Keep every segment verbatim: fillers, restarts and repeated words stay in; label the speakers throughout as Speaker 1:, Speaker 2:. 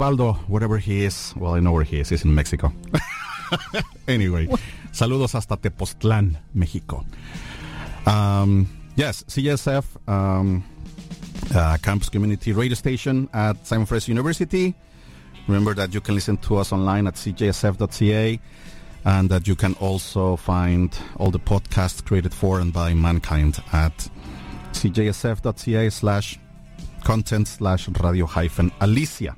Speaker 1: Osvaldo, wherever he is. Well, I know where he is. He's in Mexico. Anyway, saludos hasta Tepoztlán, Mexico. Um, yes, C J S F, um, uh, campus community radio station at Simon Fraser University. Remember that you can listen to us online at c j s f dot c a, and that you can also find all the podcasts created for and by mankind at c j s f dot c a slash content slash radio hyphen Alicia.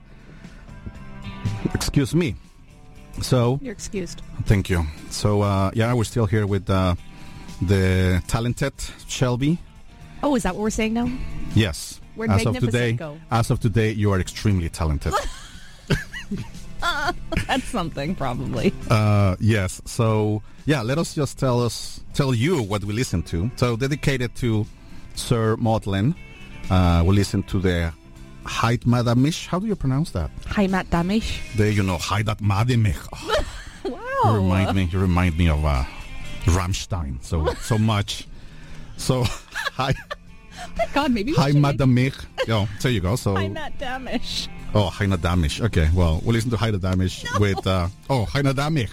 Speaker 1: Excuse me. So
Speaker 2: you're excused.
Speaker 1: Thank you. So uh, yeah, we're still here with uh, the talented Shelby.
Speaker 2: Oh, is that what we're saying now?
Speaker 1: Yes.
Speaker 2: Where'd
Speaker 1: as of
Speaker 2: Magnificent
Speaker 1: today,
Speaker 2: go?
Speaker 1: as of today, you are extremely talented.
Speaker 2: uh, that's something, probably.
Speaker 1: Uh, yes. So yeah, let us just tell us, tell you what we listen to. So dedicated to Sir Maudlin, uh, we listen to the Heimatdamisch. How do you pronounce that?
Speaker 2: Heimatdamisch.
Speaker 1: There you know, Heimatdamisch. Oh.
Speaker 2: Wow.
Speaker 1: You remind me. You remind me of uh, Rammstein. So so much. So hi.
Speaker 2: My God, maybe.
Speaker 1: Heimatdamisch. Oh, there you go. So
Speaker 2: Heimatdamisch.
Speaker 1: Oh, Heimatdamisch. Okay. Well, we'll listen to Heimatdamisch no. with. Uh, oh, Heimatdamisch.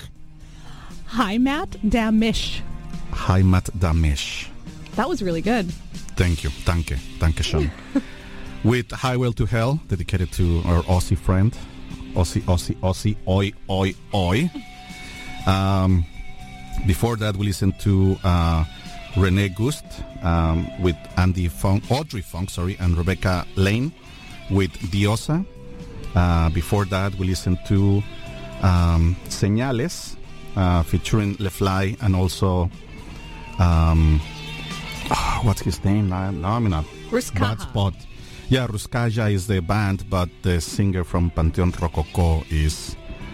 Speaker 2: Heimatdamisch.
Speaker 1: Heimatdamisch.
Speaker 2: That was really good.
Speaker 1: Thank you. Danke. Danke schön. With Highway to Hell, dedicated to our Aussie friend, Aussie, Aussie, Aussie, oi, oi, oi. Um, before that, we listened to uh, Renee Gust um, with Andy Funk, Audrey Funk, sorry, and Rebecca Lane with Diosa. Uh, before that, we listened to um, Señales uh, featuring LeFly and also um, oh, what's his name? No, no I'm in a
Speaker 2: Ruskaja.
Speaker 1: bad spot. Yeah, Ruskaja is the band, but the singer from Panteon Rococó is...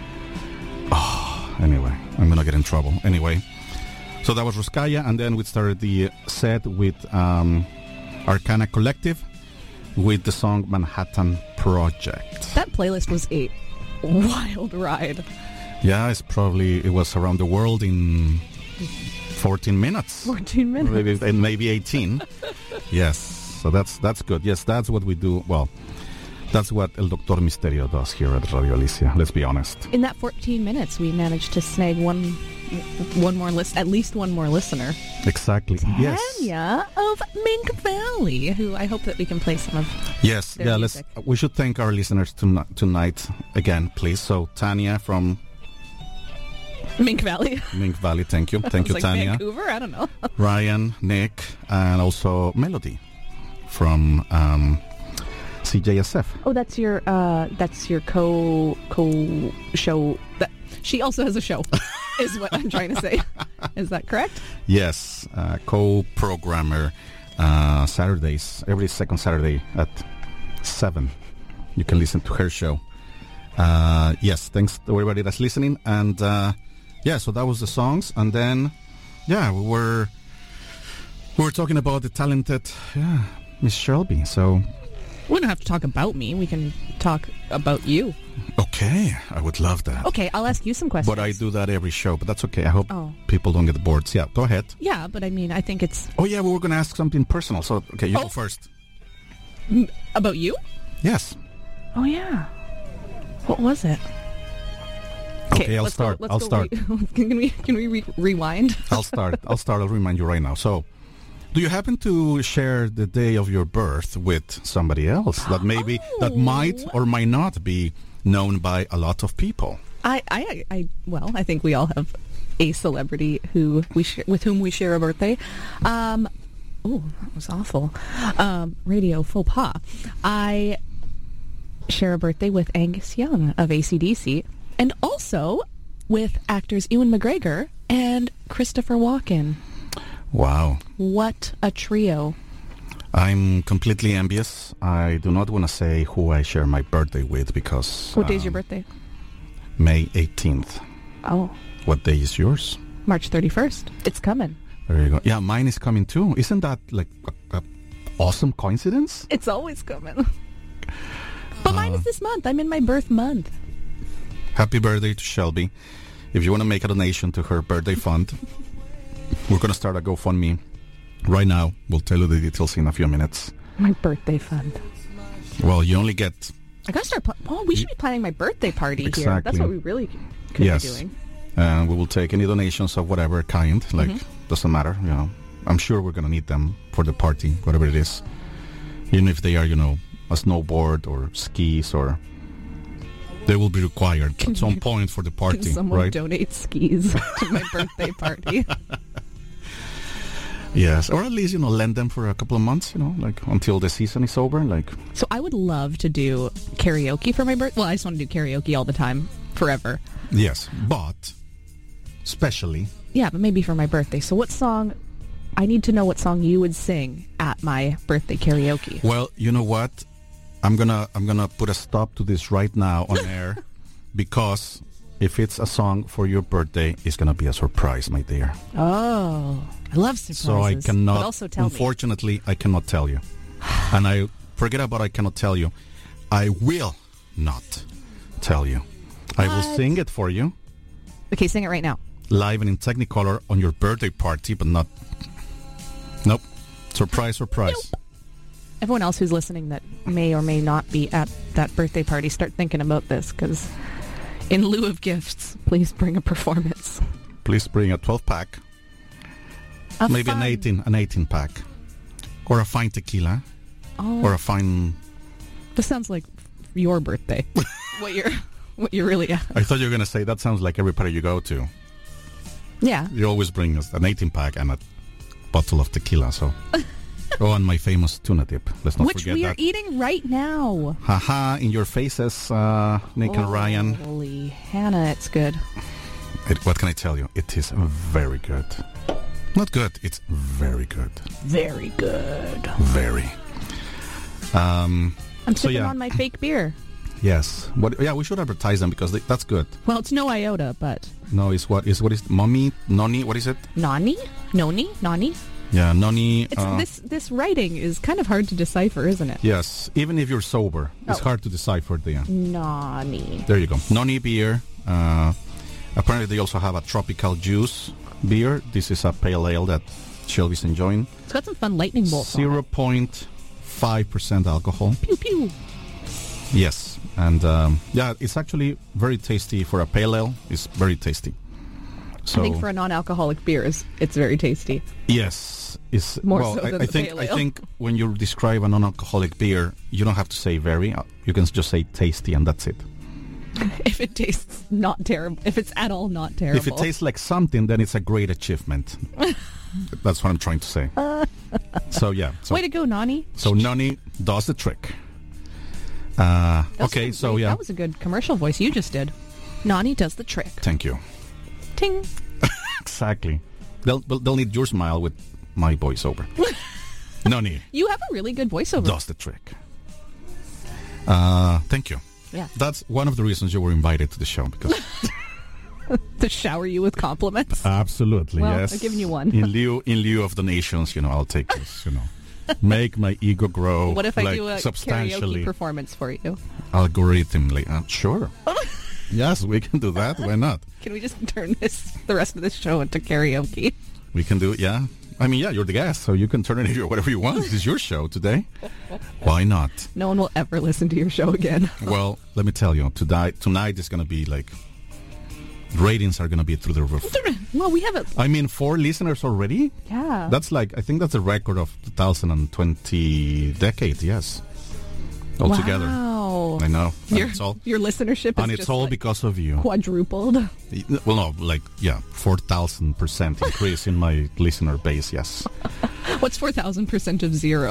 Speaker 1: Oh, anyway, I'm going to get in trouble. Anyway, so that was Ruskaya, and then we started the set with um, Arcana Collective with the song Manhattan Project.
Speaker 2: That playlist was a wild ride.
Speaker 1: Yeah, it's probably... It was around the world in fourteen minutes.
Speaker 2: fourteen minutes.
Speaker 1: Maybe, maybe eighteen. Yes. So that's that's good. Yes, that's what we do. Well, that's what El Doctor Misterio does here at Radio Alicia. Let's be honest.
Speaker 2: In that fourteen minutes, we managed to snag one, one more list, at least one more listener.
Speaker 1: Exactly.
Speaker 2: Tanya
Speaker 1: Yes.
Speaker 2: of Mink Valley, who I hope that we can play some of.
Speaker 1: Yes.
Speaker 2: Their
Speaker 1: Yeah.
Speaker 2: music.
Speaker 1: Let's. We should thank our listeners tonight, tonight again, please. So Tanya from
Speaker 2: Mink Valley.
Speaker 1: Mink Valley. Thank you. Thank you,
Speaker 2: like
Speaker 1: Tanya.
Speaker 2: Vancouver. I don't know.
Speaker 1: Ryan, Nick, and also Melody from um, C J S F.
Speaker 2: Oh, that's your uh, that's your co co show. That she also has a show, is what I'm trying to say. Is that correct?
Speaker 1: Yes, uh, co-programmer. Uh, Saturdays, every second Saturday at seven, you can listen to her show. Uh, yes, thanks to everybody that's listening. And uh, yeah, so that was the songs, and then yeah, we were we were talking about the talented yeah. Miss Shelby, so...
Speaker 2: We don't have to talk about me. We can talk about you.
Speaker 1: Okay, I would love that.
Speaker 2: Okay, I'll ask you some questions.
Speaker 1: But I do that every show, but that's okay. I hope
Speaker 2: oh.
Speaker 1: people don't get bored. Yeah, go ahead.
Speaker 2: Yeah, but I mean, I think it's...
Speaker 1: Oh, yeah, we were going to ask something personal, so, okay, you
Speaker 2: oh.
Speaker 1: go first.
Speaker 2: M- about you?
Speaker 1: Yes.
Speaker 2: Oh, yeah. What was it?
Speaker 1: Okay, I'll start.
Speaker 2: Go,
Speaker 1: I'll start.
Speaker 2: Re- can we, can we re- rewind?
Speaker 1: I'll start. I'll start. I'll remind you right now. So... Do you happen to share the day of your birth with somebody else that maybe
Speaker 2: oh.
Speaker 1: that might or might not be known by a lot of people?
Speaker 2: I, I, I well, I think we all have a celebrity who we sh- with whom we share a birthday. Um, oh, that was awful. Um, radio faux pas. I share a birthday with Angus Young of A C D C, and also with actors Ewan McGregor and Christopher Walken.
Speaker 1: Wow.
Speaker 2: What a trio.
Speaker 1: I'm completely envious. I do not want to say who I share my birthday with because...
Speaker 2: What um, day is your birthday?
Speaker 1: May eighteenth.
Speaker 2: Oh.
Speaker 1: What day is yours?
Speaker 2: March thirty-first. It's coming.
Speaker 1: There you go. Yeah, mine is coming too. Isn't that like a, a awesome coincidence?
Speaker 2: It's always coming. But uh, mine is this month. I'm in my birth month.
Speaker 1: Happy birthday to Shelby. If you want to make a donation to her birthday fund... We're going to start a GoFundMe right now. We'll tell you the details in a few minutes.
Speaker 2: My birthday fund.
Speaker 1: Well, you only get
Speaker 2: I gotta start. Pl- oh, we should be planning my birthday party here.
Speaker 1: Exactly.
Speaker 2: That's what we really could
Speaker 1: Yes.
Speaker 2: be doing.
Speaker 1: And we will take any donations of whatever kind. Like,
Speaker 2: Mm-hmm.
Speaker 1: doesn't matter, you know. I'm sure we're going to need them for the party, whatever it is. Even if they are, you know, a snowboard or skis, or they will be required
Speaker 2: Can
Speaker 1: at some
Speaker 2: you-
Speaker 1: point for the
Speaker 2: Can
Speaker 1: party,
Speaker 2: someone
Speaker 1: right?
Speaker 2: donate skis to my birthday party?
Speaker 1: Yes, or at least, you know, lend them for a couple of months, you know, like until the season is over. Like,
Speaker 2: So I would love to do karaoke for my birthday. Well, I just want to do karaoke all the time, forever.
Speaker 1: yes, but especially,
Speaker 2: Yeah, but maybe for my birthday. So what song? I need to know what song you would sing at my birthday karaoke.
Speaker 1: well, you know what? I'm gonna I'm gonna put a stop to this right now on air, because if it's a song for your birthday, it's gonna be a surprise, my dear.
Speaker 2: Oh, I love surprises.
Speaker 1: So I cannot,
Speaker 2: But also tell me.
Speaker 1: unfortunately, I cannot tell you. And I forget about I cannot tell you. I will not tell you. I will
Speaker 2: What?
Speaker 1: sing it for you,
Speaker 2: Okay, sing it right now.
Speaker 1: live and in Technicolor on your birthday party, but not... Nope. Surprise, surprise.
Speaker 2: Everyone else who's listening that may or may not be at that birthday party, start thinking about this, because in lieu of gifts, please bring a performance.
Speaker 1: Please bring a twelve-pack,
Speaker 2: A
Speaker 1: maybe
Speaker 2: fun-
Speaker 1: an eighteen, an eighteen-pack, or a fine tequila,
Speaker 2: Oh,
Speaker 1: or a fine...
Speaker 2: this sounds like your birthday. what you're, what you're really at.
Speaker 1: I thought you were going to say, that sounds like every party you go to.
Speaker 2: Yeah.
Speaker 1: You always bring us an eighteen-pack and a bottle of tequila, so... Oh, and my famous tuna dip. Let's not
Speaker 2: Which
Speaker 1: forget
Speaker 2: we are
Speaker 1: that.
Speaker 2: eating right now.
Speaker 1: Haha, in your faces, uh, Nick and Ryan.
Speaker 2: Holy Hannah, it's good.
Speaker 1: It, what can I tell you? It is very good. Not good, it's very good.
Speaker 2: Very good.
Speaker 1: Very. Um,
Speaker 2: I'm
Speaker 1: So,
Speaker 2: sipping
Speaker 1: yeah.
Speaker 2: on my fake beer.
Speaker 1: yes. What? Yeah, we should advertise them because they, that's good.
Speaker 2: Well, it's no iota, but
Speaker 1: No, it's what is what is mommy noni? What is it?
Speaker 2: Nani? Noni? Nani?
Speaker 1: Yeah, noni.
Speaker 2: It's
Speaker 1: uh,
Speaker 2: this this writing is kind of hard to decipher, isn't it?
Speaker 1: Yes, even if you're sober, it's
Speaker 2: Oh.
Speaker 1: hard to decipher the.
Speaker 2: Nani.
Speaker 1: There you go. Noni beer. Uh, apparently, they also have a tropical juice beer. This is a pale ale that Shelby's enjoying.
Speaker 2: It's got some fun lightning bolts on
Speaker 1: Zero
Speaker 2: it.
Speaker 1: point five percent alcohol.
Speaker 2: Pew pew.
Speaker 1: Yes, and um, yeah, it's actually very tasty for a pale ale. It's very tasty. So
Speaker 2: I think for a non-alcoholic beer, it's, it's very tasty.
Speaker 1: yes, it's
Speaker 2: More
Speaker 1: well.
Speaker 2: so
Speaker 1: I,
Speaker 2: than
Speaker 1: I
Speaker 2: the
Speaker 1: think
Speaker 2: pale
Speaker 1: I
Speaker 2: ale.
Speaker 1: think when you describe a non-alcoholic beer, you don't have to say very. uh, You can just say tasty, and that's it.
Speaker 2: If it tastes not terrible, if it's at all not terrible.
Speaker 1: If it tastes like something, then it's a great achievement. That's what I'm trying to say. So yeah. So,
Speaker 2: Way to go, Nani.
Speaker 1: so Noni does the trick. Uh,
Speaker 2: That was
Speaker 1: okay,
Speaker 2: a
Speaker 1: so
Speaker 2: great-
Speaker 1: yeah.
Speaker 2: That was a good commercial voice you just did. Nani does the trick.
Speaker 1: Thank you.
Speaker 2: Ting.
Speaker 1: Exactly. They'll they'll they'll need your smile with my voiceover. Noni
Speaker 2: You have a really good voiceover.
Speaker 1: does the trick. Uh, thank you.
Speaker 2: Yeah.
Speaker 1: That's one of the reasons you were invited to the show, because
Speaker 2: To shower you with compliments.
Speaker 1: absolutely
Speaker 2: Well,
Speaker 1: yes.
Speaker 2: I've given you one.
Speaker 1: in lieu in lieu of donations, you know, I'll take this. You know, make my ego grow.
Speaker 2: What if I
Speaker 1: like,
Speaker 2: do a
Speaker 1: substantially,
Speaker 2: karaoke performance for you?
Speaker 1: algorithmically? Uh, sure. Yes, we can do that. Why not?
Speaker 2: Can we just turn this the rest of this show into karaoke?
Speaker 1: We can do it. Yeah. I mean, yeah, you're the guest, so you can turn it into whatever you want. This is your show today. Why not?
Speaker 2: No one will ever listen to your show again.
Speaker 1: Well, let me tell you, tonight tonight is going to be like, ratings are going to be through the roof.
Speaker 2: Well, we have a
Speaker 1: I mean, four listeners already?
Speaker 2: yeah.
Speaker 1: That's like, I think that's a record of two thousand twenty decade, yes. Altogether.
Speaker 2: Wow.
Speaker 1: I know. And
Speaker 2: Your,
Speaker 1: it's all,
Speaker 2: your listenership is
Speaker 1: and it's
Speaker 2: just
Speaker 1: all
Speaker 2: like
Speaker 1: because of you.
Speaker 2: quadrupled.
Speaker 1: Well, no, like, yeah, four thousand percent increase in my listener base, yes.
Speaker 2: What's four thousand percent of zero?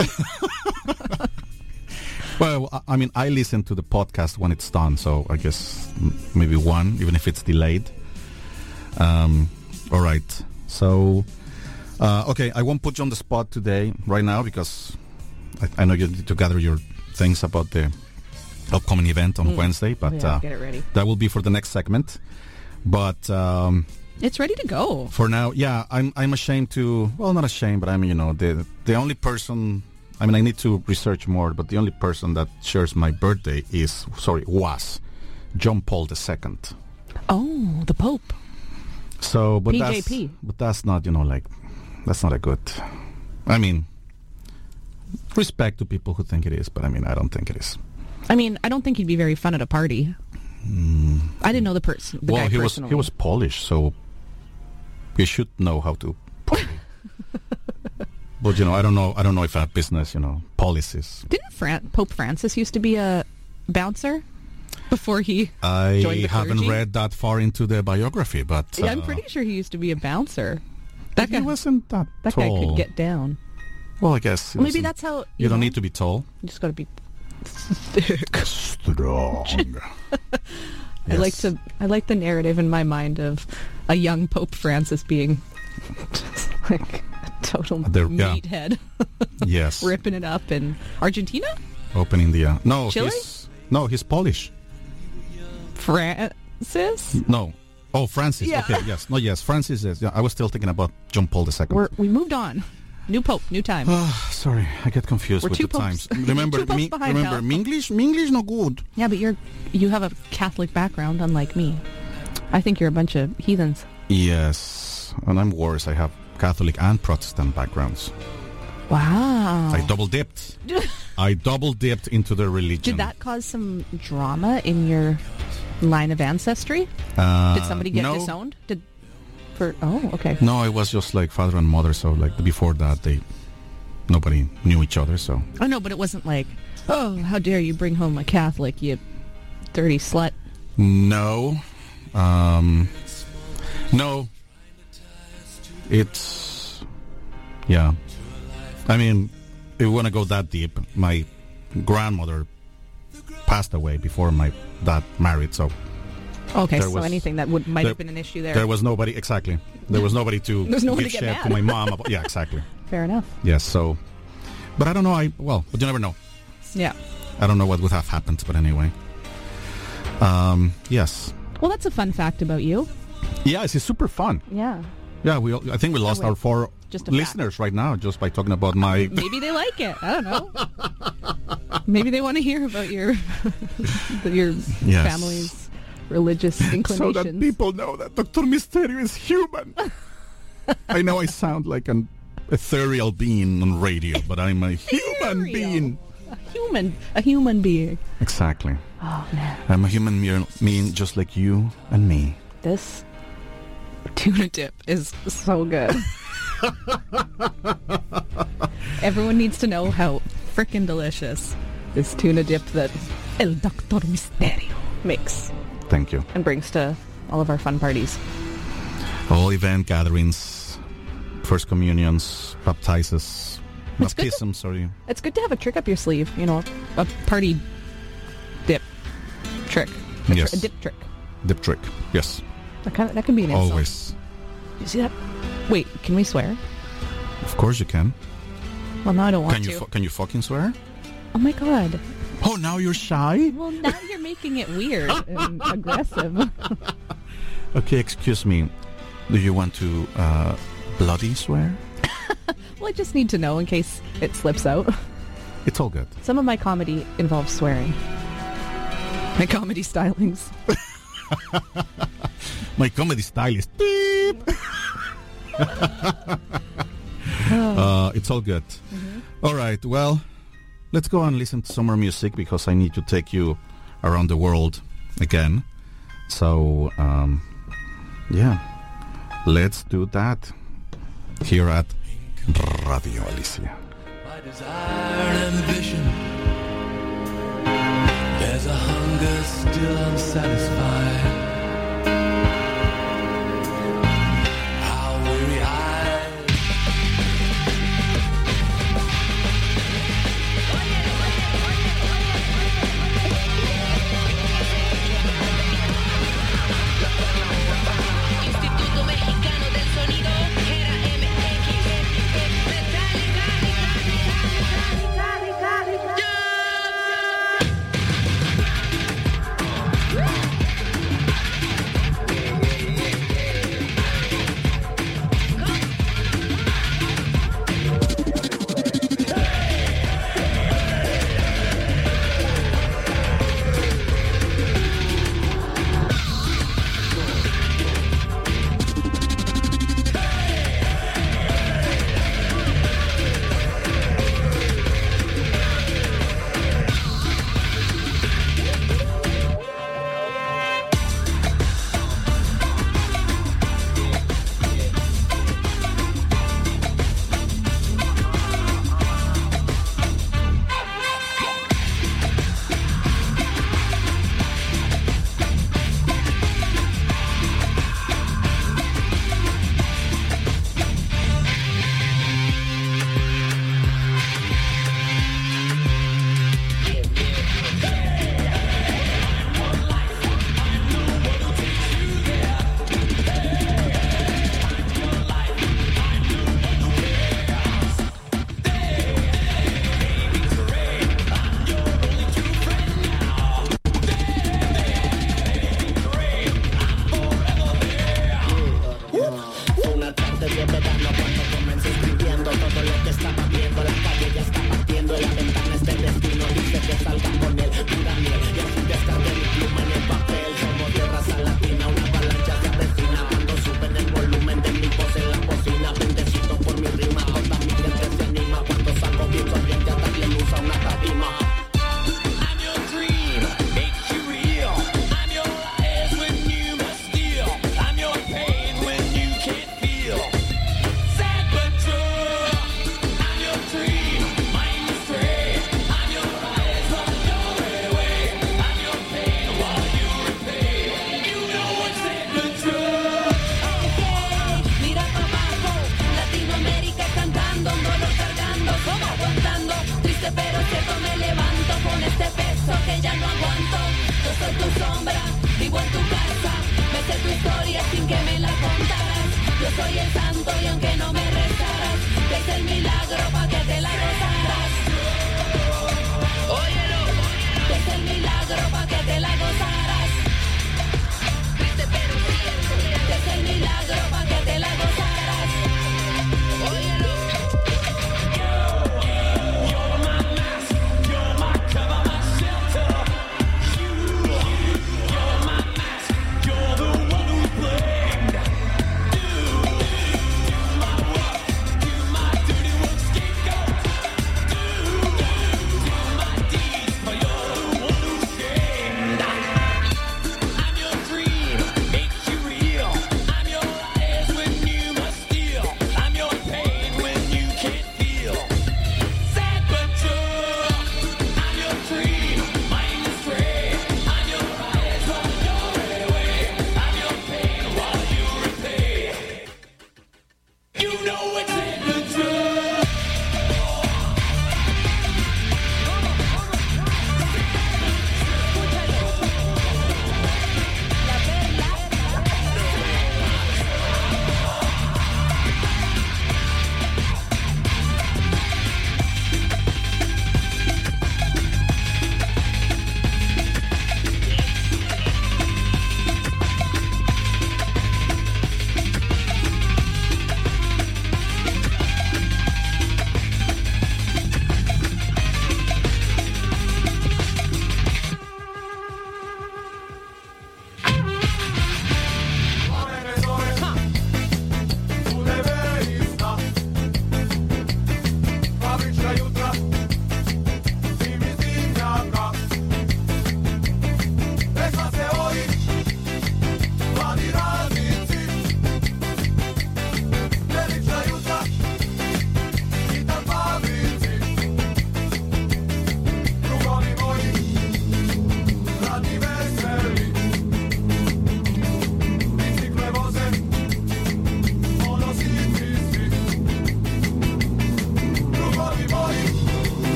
Speaker 1: Well, I- I mean, I listen to the podcast when it's done, so I guess m- maybe one, even if it's delayed. Um, all right. So, uh, okay, I won't put you on the spot today, right now, because I, I know you need to gather your things about the upcoming event on
Speaker 2: Mm.
Speaker 1: Wednesday, but
Speaker 2: Yeah,
Speaker 1: uh,
Speaker 2: get it ready.
Speaker 1: that will be for the next segment. But um,
Speaker 2: It's ready to go.
Speaker 1: for now, yeah, I'm I'm ashamed to. Well, not ashamed, but I mean, you know, the the only person. I mean, I need to research more, but the only person that shares my birthday is, sorry, was John Paul the Second.
Speaker 2: Oh, the Pope.
Speaker 1: So, but
Speaker 2: P J
Speaker 1: that's
Speaker 2: P.
Speaker 1: but that's not, you know, like, that's not a good. I mean, respect to people who think it is, but I mean, I don't think it is.
Speaker 2: I mean, I don't think he'd be very fun at a party.
Speaker 1: Mm.
Speaker 2: I didn't know the person. The
Speaker 1: well,
Speaker 2: guy
Speaker 1: he was
Speaker 2: personally.
Speaker 1: he was Polish, so he should know how to party. But you know, I don't know. I don't know if that business, you know, policies.
Speaker 2: Didn't Fran- Pope Francis used to be a bouncer before he
Speaker 1: I
Speaker 2: joined the
Speaker 1: haven't
Speaker 2: clergy?
Speaker 1: read that far into the biography, but
Speaker 2: Yeah, I'm
Speaker 1: uh,
Speaker 2: pretty sure he used to be a bouncer. That
Speaker 1: he
Speaker 2: guy
Speaker 1: wasn't that
Speaker 2: That
Speaker 1: tall.
Speaker 2: guy could get down.
Speaker 1: Well, I guess he
Speaker 2: Well, maybe
Speaker 1: wasn't-
Speaker 2: that's how you,
Speaker 1: you don't
Speaker 2: know,
Speaker 1: need to be tall.
Speaker 2: You just got to be thick.
Speaker 1: Strong.
Speaker 2: I like to. I like the narrative in my mind of a young Pope Francis being just like a total
Speaker 1: There- yeah.
Speaker 2: meathead,
Speaker 1: Yes.
Speaker 2: ripping it up in Argentina,
Speaker 1: Opening the uh, no.
Speaker 2: Chile?
Speaker 1: He's, no, he's Polish.
Speaker 2: Francis.
Speaker 1: No. Oh, Francis.
Speaker 2: Yeah.
Speaker 1: Okay. Yes. No. Yes. Francis is. Yeah. I was still thinking about John Paul the Second.
Speaker 2: We're we moved on. New Pope, new time.
Speaker 1: Ah, sorry, I get confused
Speaker 2: We're
Speaker 1: with
Speaker 2: two
Speaker 1: the
Speaker 2: popes.
Speaker 1: times. Remember,
Speaker 2: Two popes
Speaker 1: me,
Speaker 2: behind,
Speaker 1: remember,
Speaker 2: pal.
Speaker 1: Minglish, Minglish, no good.
Speaker 2: Yeah, but you're you have a Catholic background, unlike me. I think you're a bunch of heathens.
Speaker 1: Yes, and I'm worse. I have Catholic and Protestant backgrounds.
Speaker 2: Wow.
Speaker 1: I double dipped. I double dipped into the religion.
Speaker 2: Did that cause some drama in your line of ancestry?
Speaker 1: Uh,
Speaker 2: Did somebody get
Speaker 1: no,
Speaker 2: disowned? Did for oh okay.
Speaker 1: No, it was just like father and mother. So like before that, they nobody knew each other. So
Speaker 2: Oh no, but it wasn't like, oh, how dare you bring home a Catholic, you dirty slut.
Speaker 1: no, um, no. It's yeah. I mean, if we want to go that deep, my grandmother passed away before my dad married, so
Speaker 2: Okay,
Speaker 1: There
Speaker 2: so
Speaker 1: was-
Speaker 2: anything that would might
Speaker 1: there-
Speaker 2: have been an issue there.
Speaker 1: there was nobody exactly. There was nobody to
Speaker 2: There's nobody
Speaker 1: give
Speaker 2: to get
Speaker 1: shit to
Speaker 2: mad.
Speaker 1: my mom about. Yeah, exactly.
Speaker 2: Fair enough.
Speaker 1: Yes. So, but I don't know. I well, but you never know.
Speaker 2: Yeah.
Speaker 1: I don't know what would have happened, but anyway. Um. Yes.
Speaker 2: Well, that's a fun fact about you.
Speaker 1: Yes, it's super fun.
Speaker 2: Yeah.
Speaker 1: Yeah, we. I think we lost
Speaker 2: wait.
Speaker 1: our four
Speaker 2: Just a
Speaker 1: listeners right now just by talking about my.
Speaker 2: Maybe they like it. I don't know. Maybe they want to hear about your your
Speaker 1: Yes.
Speaker 2: family's religious
Speaker 1: So
Speaker 2: inclinations.
Speaker 1: that people know that Doctor Mysterio is human. I know I sound like an ethereal being on radio, but I'm a human
Speaker 2: Ethereal.
Speaker 1: being.
Speaker 2: a human, a human being.
Speaker 1: Exactly.
Speaker 2: Oh man,
Speaker 1: I'm a human me- being just like you and me.
Speaker 2: this tuna dip is so good. Everyone needs to know how frickin' delicious this tuna dip that El Doctor Misterio makes
Speaker 1: Thank you.
Speaker 2: and brings to all of our fun parties.
Speaker 1: All event gatherings, first communions, baptizes,
Speaker 2: It's good to-
Speaker 1: baptism, sorry.
Speaker 2: It's good to have a trick up your sleeve, you know, a party dip trick. A,
Speaker 1: Yes.
Speaker 2: a dip trick.
Speaker 1: Dip trick. Yes.
Speaker 2: That, kind of, that can be an insult.
Speaker 1: Always.
Speaker 2: You see that? Wait, can we swear?
Speaker 1: Of course you can.
Speaker 2: Well, now I don't want
Speaker 1: Can you
Speaker 2: to.
Speaker 1: fu- can you fucking swear?
Speaker 2: Oh my god.
Speaker 1: Oh, now you're shy?
Speaker 2: Well, now you're making it weird and aggressive.
Speaker 1: Okay, excuse me. Do you want to uh, bloody swear?
Speaker 2: Well, I just need to know in case it slips out.
Speaker 1: It's all good.
Speaker 2: Some of my comedy involves swearing. My comedy stylings.
Speaker 1: My comedy style is beep. uh, it's all good.
Speaker 2: Mm-hmm.
Speaker 1: All right, well, let's go and listen to some more music because I need to take you around the world again. So, um, yeah, let's do that here at Radio Alicia.
Speaker 3: My desire and ambition. There's a hunger still unsatisfied. How weary eyes.
Speaker 4: Instituto Mexicano del Sonido, era M X, Metallica, Metallica, Metallica,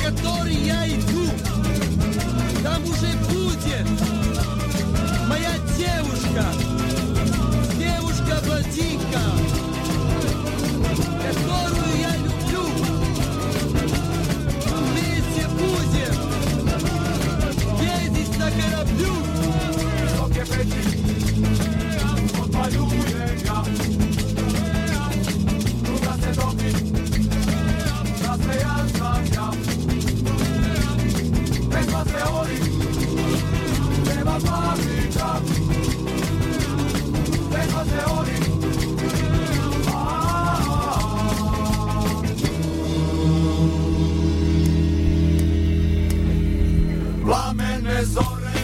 Speaker 5: который я иду, там уже будет моя девушка, девушка-блондинка, которую я люблю. Вместе будем ездить на кораблю.
Speaker 3: Plamene zore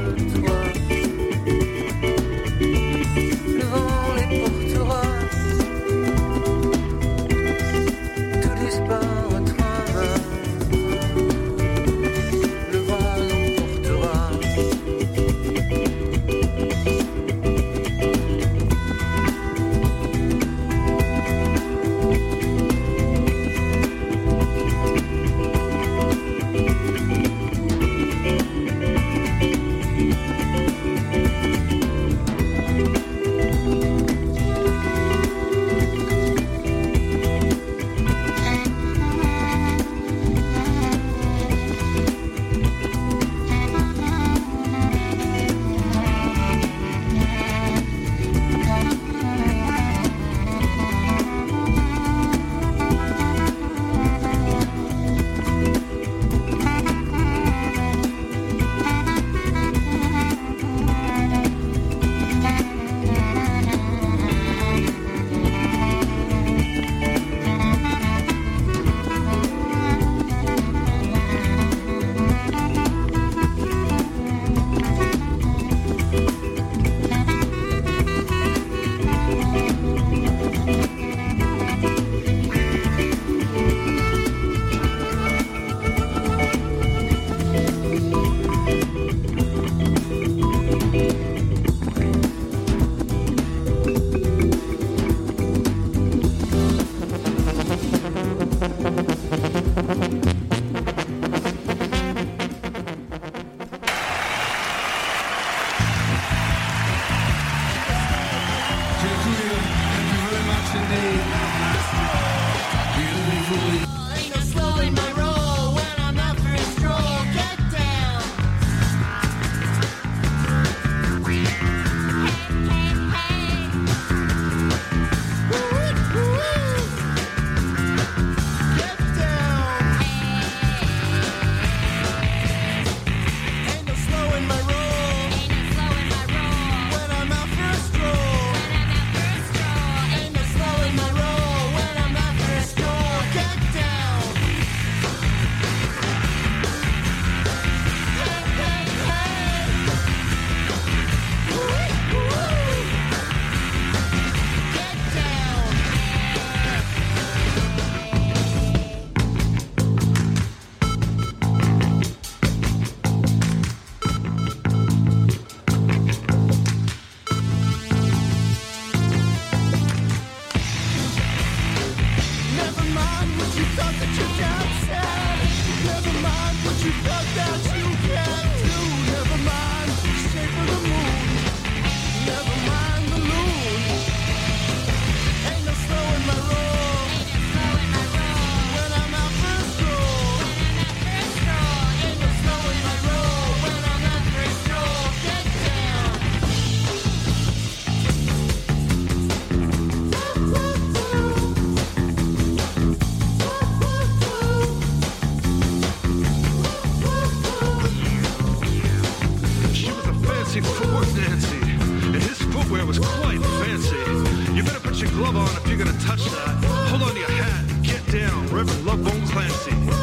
Speaker 6: Le vent les portera
Speaker 3: Dziękuję. Thank you very much indeed. Beautiful.
Speaker 5: Ain't no slowing my roll when I'm out for a stroll. Get down. Woo-wee, woo-wee. Get down. Ain't no slowing my roll when I'm out for a stroll. Ain't no slowing my roll when I'm out for a stroll. Get down. Hey, hey, hey. Woo-wee, woo-wee. Get down. Never mind what you thought that you can't say. Never mind what you thought that you can't do. Never mind the shape of the moon. Never mind the moon. Ain't no slowing my roll when I'm out for a stroll. Ain't no slowing my roll when I'm out for a stroll. Get down.
Speaker 6: She was a fancy footwork Nancy, and his footwear was quite fancy. You better put your glove on if you're gonna touch that. Hold on to your hat, get down, Reverend Lovebone Clancy.